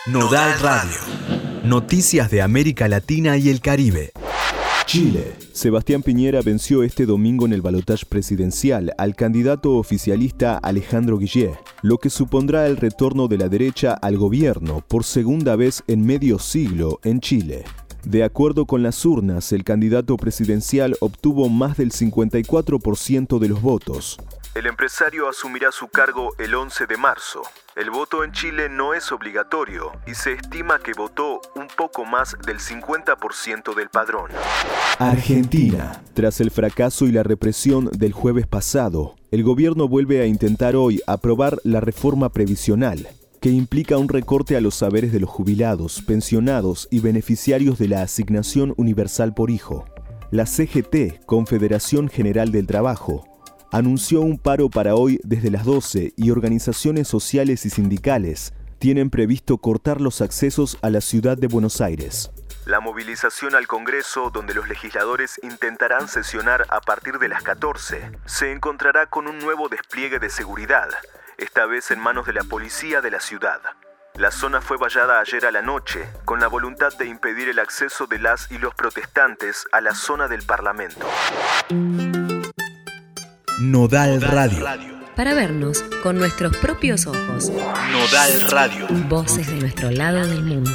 Nodal Radio. Noticias de América Latina y el Caribe. Chile. Sebastián Piñera venció este domingo en el balotaje presidencial al candidato oficialista Alejandro Guillé, lo que supondrá el retorno de la derecha al gobierno por segunda vez en medio siglo en Chile. De acuerdo con las urnas, el candidato presidencial obtuvo más del 54% de los votos. El empresario asumirá su cargo el 11 de marzo. El voto en Chile no es obligatorio y se estima que votó un poco más del 50% del padrón. Argentina. Tras el fracaso y la represión del jueves pasado, el gobierno vuelve a intentar hoy aprobar la reforma previsional, que implica un recorte a los saberes de los jubilados, pensionados y beneficiarios de la Asignación Universal por Hijo. La CGT, Confederación General del Trabajo, anunció un paro para hoy desde las 12 y organizaciones sociales y sindicales tienen previsto cortar los accesos a la ciudad de Buenos Aires. La movilización al Congreso, donde los legisladores intentarán sesionar a partir de las 14, se encontrará con un nuevo despliegue de seguridad, esta vez en manos de la policía de la ciudad. La zona fue vallada ayer a la noche, con la voluntad de impedir el acceso de las y los protestantes a la zona del Parlamento. Nodal Radio. Para vernos con nuestros propios ojos. Nodal Radio. Voces de nuestro lado del mundo.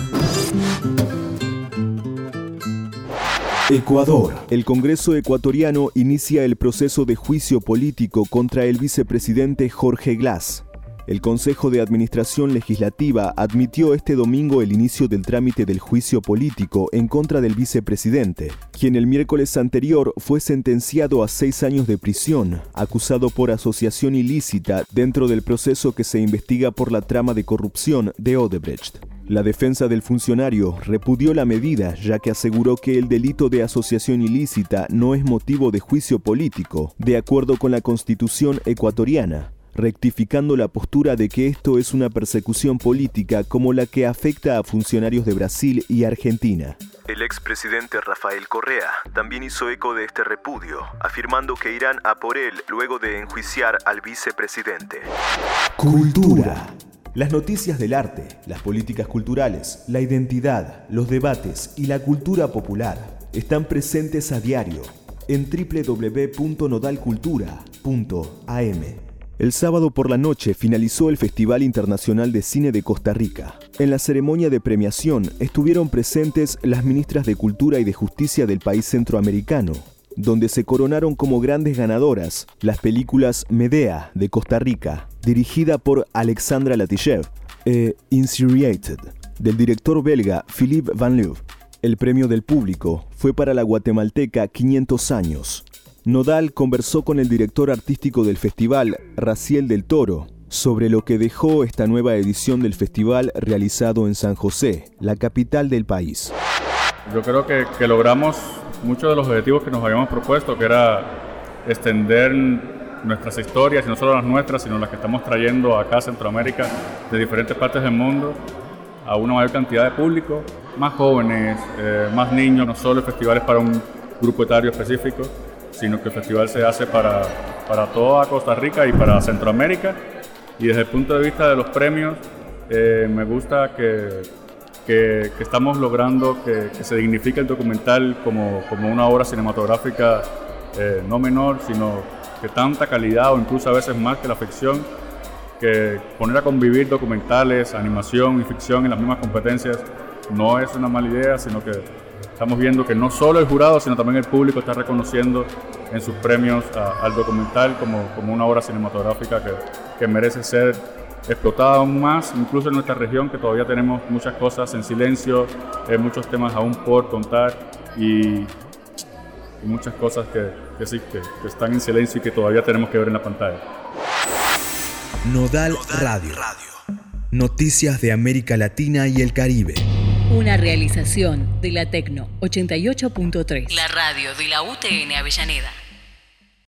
Ecuador. El Congreso ecuatoriano inicia el proceso de juicio político contra el vicepresidente Jorge Glass. El Consejo de Administración Legislativa admitió este domingo el inicio del trámite del juicio político en contra del vicepresidente, quien el miércoles anterior fue sentenciado a 6 años de prisión, acusado por asociación ilícita dentro del proceso que se investiga por la trama de corrupción de Odebrecht. La defensa del funcionario repudió la medida, ya que aseguró que el delito de asociación ilícita no es motivo de juicio político, de acuerdo con la Constitución ecuatoriana, rectificando la postura de que esto es una persecución política como la que afecta a funcionarios de Brasil y Argentina. El expresidente Rafael Correa también hizo eco de este repudio, afirmando que irán a por él luego de enjuiciar al vicepresidente. Cultura. Las noticias del arte, las políticas culturales, la identidad, los debates y la cultura popular están presentes a diario en www.nodalcultura.am. El sábado por la noche finalizó el Festival Internacional de Cine de Costa Rica. En la ceremonia de premiación estuvieron presentes las ministras de Cultura y de Justicia del país centroamericano, donde se coronaron como grandes ganadoras las películas Medea de Costa Rica, dirigida por Alexandra Latichev, e Insuriated, del director belga Philippe Van Leuve. El premio del público fue para la guatemalteca 500 años. Nodal conversó con el director artístico del festival, Raciel del Toro, sobre lo que dejó esta nueva edición del festival realizado en San José, la capital del país. Yo creo que logramos muchos de los objetivos que nos habíamos propuesto, que era extender nuestras historias, y no solo las nuestras, sino las que estamos trayendo acá a Centroamérica, de diferentes partes del mundo, a una mayor cantidad de público, más jóvenes, más niños. No solo el festival es para un grupo etario específico, sino que el festival se hace para toda Costa Rica y para Centroamérica. Y desde el punto de vista de los premios, me gusta que estamos logrando que se dignifique el documental como una obra cinematográfica no menor, sino que tanta calidad o incluso a veces más que la ficción, que poner a convivir documentales, animación y ficción en las mismas competencias no es una mala idea, sino que estamos viendo que no solo el jurado, sino también el público está reconociendo en sus premios al documental como una obra cinematográfica que merece ser explotada aún más, incluso en nuestra región, que todavía tenemos muchas cosas en silencio, muchos temas aún por contar y muchas cosas que están en silencio y que todavía tenemos que ver en la pantalla. Nodal Radio. Noticias de América Latina y el Caribe. Una realización de la Tecno 88.3. La radio de la UTN Avellaneda.